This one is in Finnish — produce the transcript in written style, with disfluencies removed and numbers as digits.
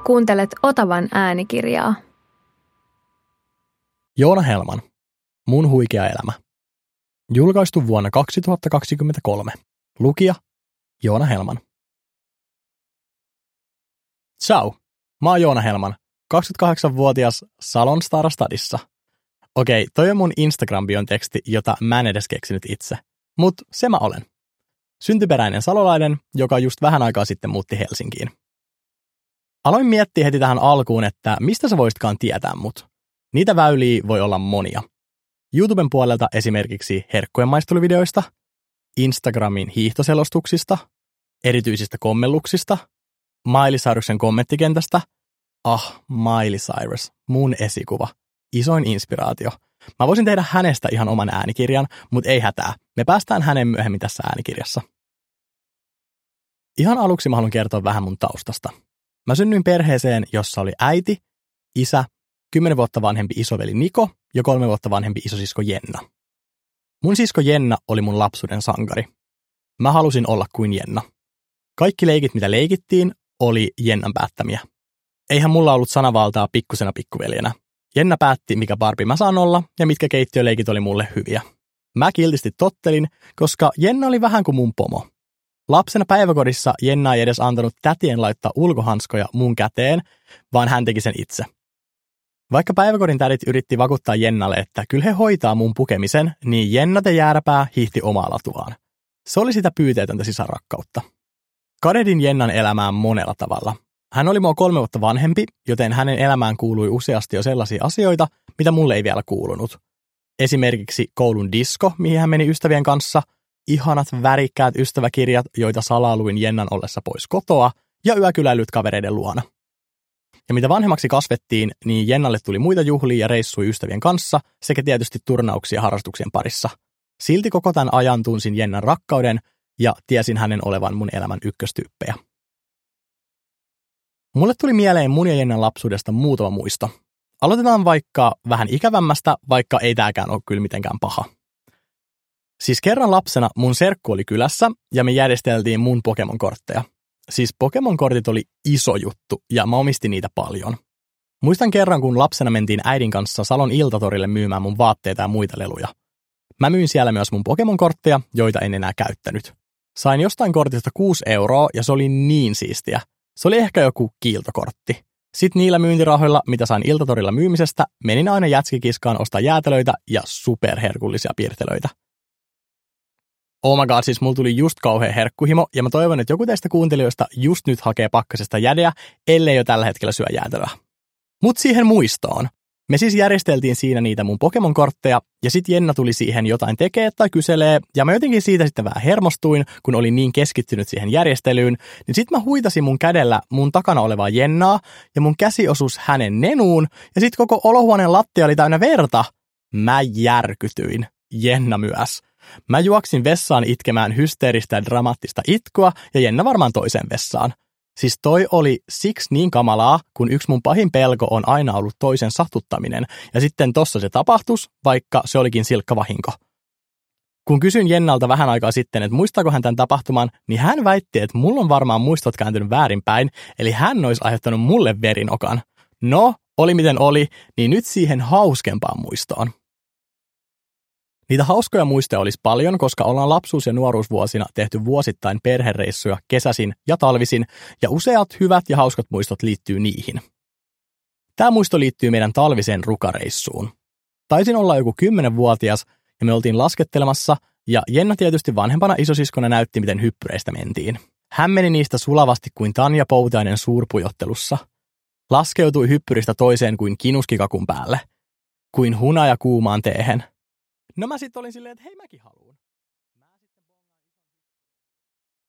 Kuuntelet Otavan äänikirjaa. Joona Helman. Mun huikea elämä. Julkaistu vuonna 2023. Lukija Joona Helman. Ciao. Mä oon Joona Helman, 28-vuotias Salon Starstadissa. Okei, toi on mun Instagram-bion teksti, jota mä en edes keksinyt itse. Mut se mä olen. Syntyperäinen salolainen, joka just vähän aikaa sitten muutti Helsinkiin. Aloin miettiä heti tähän alkuun, että mistä sä voisitkaan tietää mut. Niitä väyliä voi olla monia. YouTuben puolelta esimerkiksi herkkujen maisteluvideoista, Instagramin hiihtoselostuksista, erityisistä kommelluksista, Miley Cyrusen kommenttikentästä. Miley Cyrus, mun esikuva. Isoin inspiraatio. Mä voisin tehdä hänestä ihan oman äänikirjan, mutta ei hätää. Me päästään hänen myöhemmin tässä äänikirjassa. Ihan aluksi mä haluan kertoa vähän mun taustasta. Mä synnyin perheeseen, jossa oli äiti, isä, 10 vuotta vanhempi isoveli Niko ja 3 vuotta vanhempi isosisko Jenna. Mun sisko Jenna oli mun lapsuuden sankari. Mä halusin olla kuin Jenna. Kaikki leikit, mitä leikittiin, oli Jennan päättämiä. Eihän mulla ollut sanavaltaa pikkusena pikkuveljenä. Jenna päätti, mikä Barbie mä saan olla ja mitkä keittiöleikit oli mulle hyviä. Mä kiltisti tottelin, koska Jenna oli vähän kuin mun pomo. Lapsena päiväkodissa Jenna ei edes antanut tätien laittaa ulkohanskoja mun käteen, vaan hän teki sen itse. Vaikka päiväkodin tädit yritti vakuuttaa Jennalle, että kyllä he hoitaa mun pukemisen, niin Jenna te jääräpää hiihti omaa latuaan. Se oli sitä pyyteetöntä sisärakkautta. Kadehdin Jennan elämään monella tavalla. Hän oli mua 3 vuotta vanhempi, joten hänen elämään kuului useasti jo sellaisia asioita, mitä mulle ei vielä kuulunut. Esimerkiksi koulun disko, mihin hän meni ystävien kanssa, ihanat värikkäät ystäväkirjat, joita salaa luin Jennan ollessa pois kotoa, ja yökyläilyt kavereiden luona. Ja mitä vanhemmaksi kasvettiin, niin Jennalle tuli muita juhlia ja reissui ystävien kanssa, sekä tietysti turnauksia harrastuksien parissa. Silti koko tämän ajan tunsin Jennan rakkauden, ja tiesin hänen olevan mun elämän ykköstyyppejä. Mulle tuli mieleen mun ja Jennan lapsuudesta muutama muisto. Aloitetaan vaikka vähän ikävämmästä, vaikka ei tääkään ole kyllä mitenkään paha. Siis kerran lapsena mun serkku oli kylässä ja me järjesteltiin mun Pokemon-kortteja. Siis Pokemon-kortit oli iso juttu ja mä omistin niitä paljon. Muistan kerran, kun lapsena mentiin äidin kanssa Salon Iltatorille myymään mun vaatteita ja muita leluja. Mä myin siellä myös mun Pokemon-kortteja, joita en enää käyttänyt. Sain jostain kortista 6 € ja se oli niin siistiä. Se oli ehkä joku kiiltokortti. Sitten niillä myyntirahoilla, mitä sain Iltatorilla myymisestä, menin aina jätskikiskaan ostaa jäätelöitä ja superherkullisia piirtelöitä. Oh my god, siis mulla tuli just kauhea herkkuhimo, ja mä toivon, että joku teistä kuuntelijoista just nyt hakee pakkasesta jädeä, ellei jo tällä hetkellä syö jäätelöä. Mut siihen muistoon. Me siis järjesteltiin siinä niitä mun Pokemon-kortteja, ja sit Jenna tuli siihen jotain tekee tai kyselee, ja mä jotenkin siitä sitten vähän hermostuin, kun olin niin keskittynyt siihen järjestelyyn, niin sit mä huitasin mun kädellä mun takana olevaa Jennaa, ja mun käsi osus hänen nenuun, ja sit koko olohuoneen lattia oli täynnä verta. Mä järkytyin. Jenna myös. Mä juoksin vessaan itkemään hysteeristä ja dramaattista itkua, ja Jenna varmaan toiseen vessaan. Siis toi oli siksi niin kamalaa, kun yksi mun pahin pelko on aina ollut toisen satuttaminen, ja sitten tossa se tapahtus, vaikka se olikin silkka vahinko. Kun kysyin Jennalta vähän aikaa sitten, että muistaako hän tämän tapahtuman, niin hän väitti, että mulla on varmaan muistot kääntynyt väärinpäin, eli hän olisi aiheuttanut mulle verinokan. No, oli miten oli, niin nyt siihen hauskempaan muistoon. Niitä hauskoja muistoja olisi paljon, koska ollaan lapsuus- ja nuoruusvuosina tehty vuosittain perhereissuja kesäisin ja talvisin, ja useat hyvät ja hauskat muistot liittyy niihin. Tämä muisto liittyy meidän talviseen rukareissuun. Taisin olla joku 10-vuotias, ja me oltiin laskettelemassa, ja Jenna tietysti vanhempana isosiskona näytti, miten hyppyreistä mentiin. Hän meni niistä sulavasti kuin Tanja Poutiainen suurpujottelussa. Laskeutui hyppyristä toiseen kuin kinuskikakun päälle. Kuin hunaja kuumaan teehen. No mä sit olin silleen, että hei mäkin haluun.